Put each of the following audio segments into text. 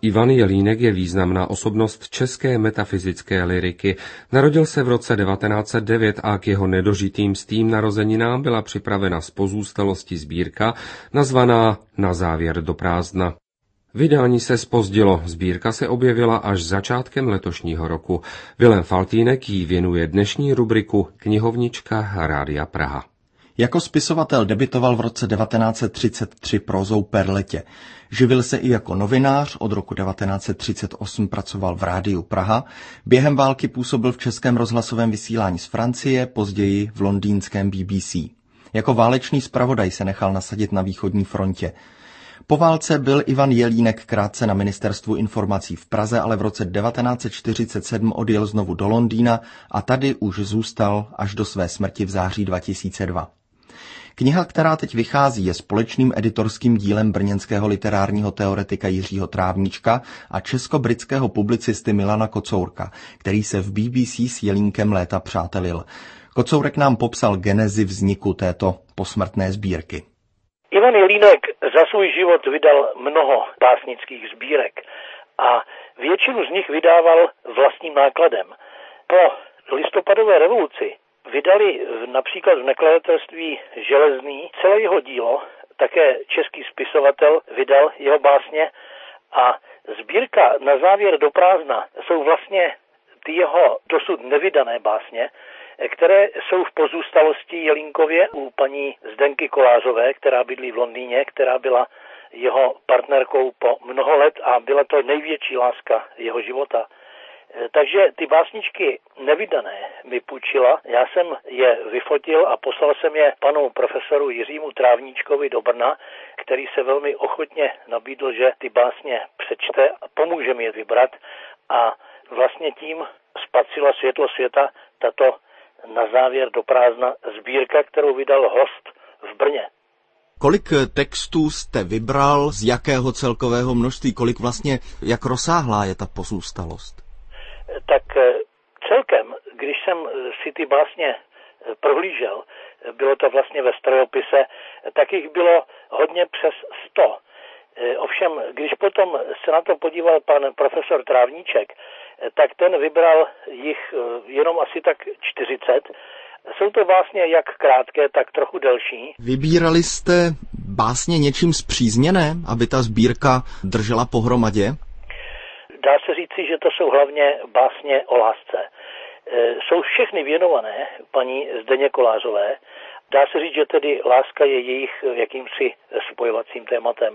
Ivan Jelínek je významná osobnost české metafyzické lyriky. Narodil se v roce 1909 a k jeho nedožitým stým narozeninám byla připravena z pozůstalosti sbírka nazvaná Na závěr do prázdna. Vydání se zpozdilo, sbírka se objevila až začátkem letošního roku. Vilém Faltýnek jí věnuje dnešní rubriku Knihovnička Rádia Praha. Jako spisovatel debutoval v roce 1933 prózou Perletě. Živil se i jako novinář, od roku 1938 pracoval v Rádiu Praha, během války působil v Českém rozhlasovém vysílání z Francie, později v londýnském BBC. Jako válečný zpravodaj se nechal nasadit na východní frontě. Po válce byl Ivan Jelínek krátce na ministerstvu informací v Praze, ale v roce 1947 odjel znovu do Londýna a tady už zůstal až do své smrti v září 2002. Kniha, která teď vychází, je společným editorským dílem brněnského literárního teoretika Jiřího Trávníčka a česko-britského publicisty Milana Kocourka, který se v BBC s Jelínkem léta přátelil. Kocourek nám popsal genezi vzniku této posmrtné sbírky. Ivan Jelínek za svůj život vydal mnoho básnických sbírek a většinu z nich vydával vlastním nákladem. Po listopadové revoluci vydali například v nakladatelství Železný celé jeho dílo, také český spisovatel vydal jeho básně a sbírka Na závěr do prázdna jsou vlastně ty jeho dosud nevydané básně, které jsou v pozůstalosti Jelínkově u paní Zdenky Kolářové, která bydlí v Londýně, která byla jeho partnerkou po mnoho let a byla to největší láska jeho života. Takže ty básničky nevydané mi půjčila, já jsem je vyfotil a poslal jsem je panu profesoru Jiřímu Trávníčkovi do Brna, který se velmi ochotně nabídl, že ty básně přečte a pomůže mi je vybrat a vlastně tím spatřila světlo světa tato Na závěr do prázdna sbírka, kterou vydal Host v Brně. Kolik textů jste vybral, z jakého celkového množství, kolik vlastně, jak rozsáhlá je ta pozůstalost? Tak celkem, když jsem si ty básně prohlížel, bylo to vlastně ve strojopise, tak jich bylo hodně přes 100. Ovšem, když potom se na to podíval pan profesor Trávníček, tak ten vybral jich jenom asi tak 40. Jsou to básně jak krátké, tak trochu delší. Vybírali jste básně něčím spřízněné, aby ta sbírka držela pohromadě? Dá se říci, že to jsou hlavně básně o lásce. Jsou všechny věnované paní Zdeně Kolářové. Dá se říct, že tedy láska je jejich jakýmsi spojovacím tématem.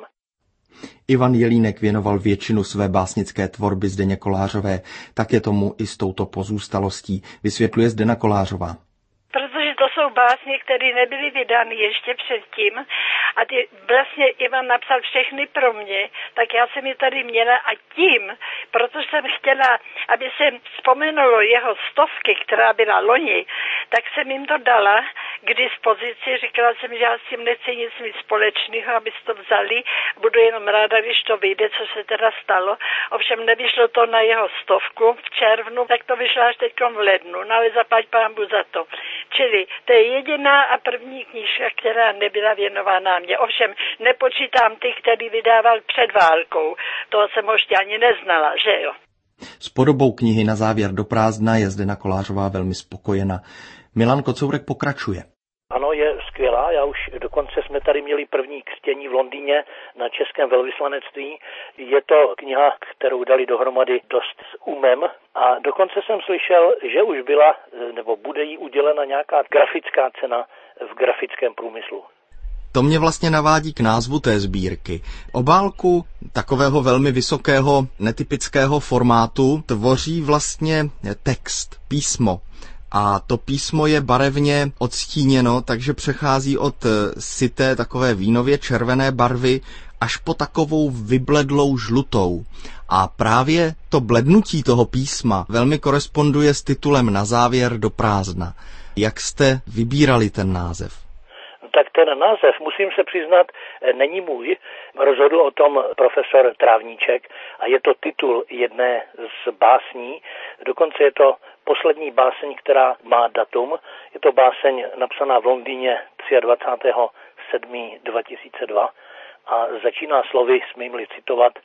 Ivan Jelínek věnoval většinu své básnické tvorby Zdeně Kolářové, tak je tomu i s touto pozůstalostí, vysvětluje Zdena Kolářová. Protože to jsou básně, které nebyly vydány ještě předtím a ty vlastně Ivan napsal všechny pro mě, tak já jsem je tady měla a tím, protože jsem chtěla, aby se vzpomenulo jeho stovky, která byla loni, tak jsem jim to dala k dispozici, říkala jsem, že já s tím nechci nic mít společného, aby si to vzali, budu jenom ráda, když to vyjde, co se teda stalo. Ovšem nevyšlo to na jeho stovku v červnu, tak to vyšlo až teď v lednu, no ale zaplať pánbu za to. Čili to je jediná a první knížka, která nebyla věnována mě. Ovšem nepočítám ty, který vydával před válkou. Toho jsem ho ještě ani neznala, že jo. S podobou knihy Na závěr do prázdna je Zdena Kolářová velmi spokojena. Milan Kocourek pokračuje. Ano, je skvělá. Já už dokonce jsme tady měli první křtění v Londýně na českém velvyslanectví. Je to kniha, kterou dali dohromady dost s umem a dokonce jsem slyšel, že už byla nebo bude jí udělena nějaká grafická cena v grafickém průmyslu. To mě vlastně navádí k názvu té sbírky. Obálku takového velmi vysokého, netypického formátu tvoří vlastně text, písmo. A to písmo je barevně odstíněno, takže přechází od syté takové vínově červené barvy až po takovou vybledlou žlutou. A právě to blednutí toho písma velmi koresponduje s titulem Na závěr do prázdna. Jak jste vybírali ten název? Tak ten název, musím se přiznat, není můj. Rozhodl o tom profesor Trávníček a je to titul jedné z básní. Dokonce je to poslední báseň, která má datum. Je to báseň napsaná v Londýně 23.7.2002 a začíná slovy, smím-li citovat: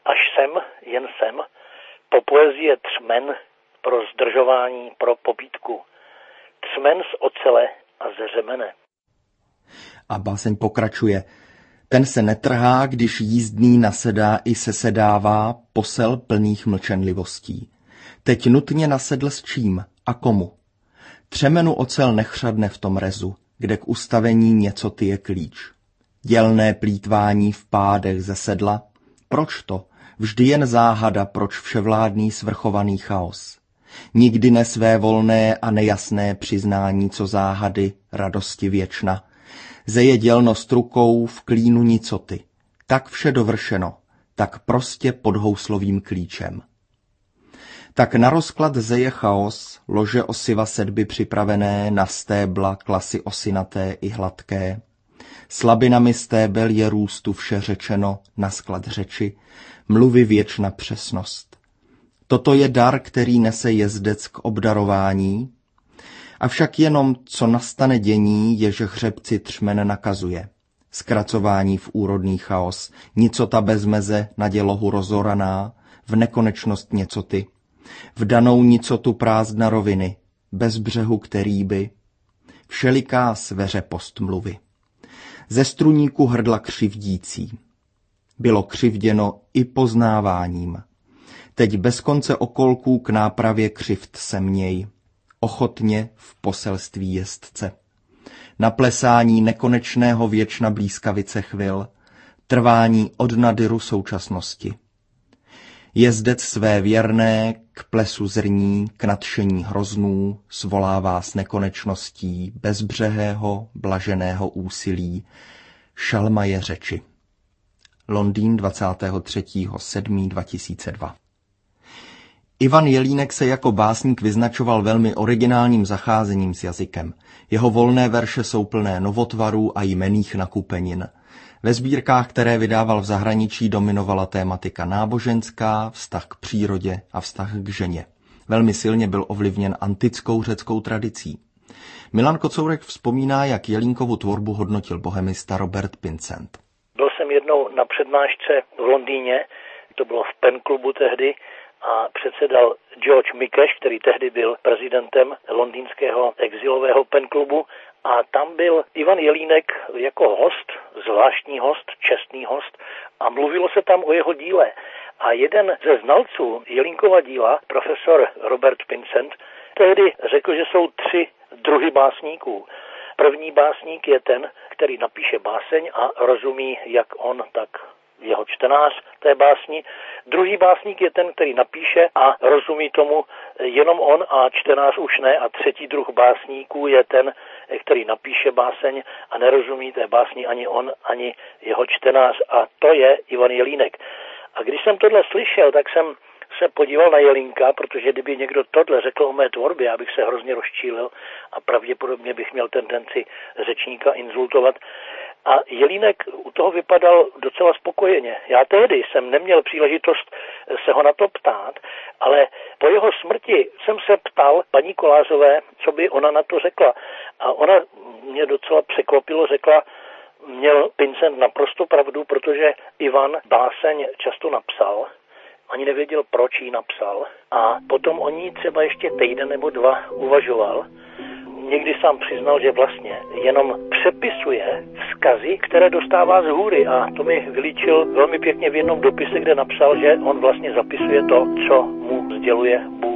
až sem, jen sem, po poezie třmen pro zdržování, pro pobídku. Třmen z ocele a ze řemene. A báseň pokračuje. Ten se netrhá, když jízdný nasedá i sesedává, posel plných mlčenlivostí. Teď nutně nasedl s čím a komu? Třemenu ocel nechřadne v tom rezu, kde k ustavení něco ty je klíč. Dělné plýtvání v pádech ze sedla? Proč to? Vždy jen záhada, proč vševládný svrchovaný chaos. Nikdy ne své volné a nejasné přiznání, co záhady, radosti věčna. Zeje dělnost rukou v klínu nicoty. Tak vše dovršeno, tak prostě pod houslovým klíčem. Tak na rozklad zeje chaos, lože osiva sedby připravené, na stébla klasy osinaté i hladké. Slabinami stébel je růstu vše řečeno, na sklad řeči, mluvy věčna přesnost. Toto je dar, který nese jezdec k obdarování, avšak jenom, co nastane dění, jež hřebci třmen nakazuje. Zkracování v úrodný chaos, nicota bez meze na dělohu rozoraná, v nekonečnost něcoty, v danou nicotu prázdna roviny, bez břehu který by, všeliká sveřepost mluvy. Ze struníku hrdla křivdící. Bylo křivděno i poznáváním. Teď bez konce okolků k nápravě křivd se měj, ochotně v poselství jezdce. Na plesání nekonečného věčna blízkavice chvil, trvání od nadyru současnosti. Jezdec své věrné k plesu zrní, k nadšení hroznů, svolává s nekonečností bezbřehého, blaženého úsilí, šalmaje řeči. Londýn 23.7.2002. Ivan Jelínek se jako básník vyznačoval velmi originálním zacházením s jazykem. Jeho volné verše jsou plné novotvarů a jmenných nakupenin. Ve sbírkách, které vydával v zahraničí, dominovala tématika náboženská, vztah k přírodě a vztah k ženě. Velmi silně byl ovlivněn antickou řeckou tradicí. Milan Kocourek vzpomíná, jak Jelínkovu tvorbu hodnotil bohemista Robert Pincent. Byl jsem jednou na přednášce v Londýně, to bylo v Pen klubu tehdy, a předsedal George Mikeš, který tehdy byl prezidentem londýnského exilového Pen klubu, a tam byl Ivan Jelínek jako host, zvláštní host, čestný host, a mluvilo se tam o jeho díle. A jeden ze znalců Jelínkova díla, profesor Robert Pincent, tehdy řekl, že jsou 3 druhy básníků. První básník je ten, který napíše báseň a rozumí jak on, tak jeho čtenář té básni. Druhý básník je ten, který napíše a rozumí tomu jenom on a čtenář už ne. A třetí druh básníků je ten, který napíše báseň a nerozumí té básni ani on, ani jeho čtenář. A to je Ivan Jelínek. A když jsem tohle slyšel, tak jsem se podíval na Jelínka, protože kdyby někdo tohle řekl o mé tvorbě, já bych se hrozně rozčílil a pravděpodobně bych měl tendenci řečníka insultovat. A Jelínek u toho vypadal docela spokojeně. Já tehdy jsem neměl příležitost se ho na to ptát, ale po jeho smrti jsem se ptal paní Kolářové, co by ona na to řekla. A ona mě docela překvapilo, řekla, měl Pincent naprosto pravdu, protože Ivan báseň často napsal, ani nevěděl, proč ji napsal. A potom o ní třeba ještě týden nebo 2 uvažoval. Někdy sám přiznal, že vlastně jenom přepisuje vzkazy, které dostává z hůry, a to mi vylíčil velmi pěkně v jednom dopise, kde napsal, že on vlastně zapisuje to, co mu sděluje Bůh.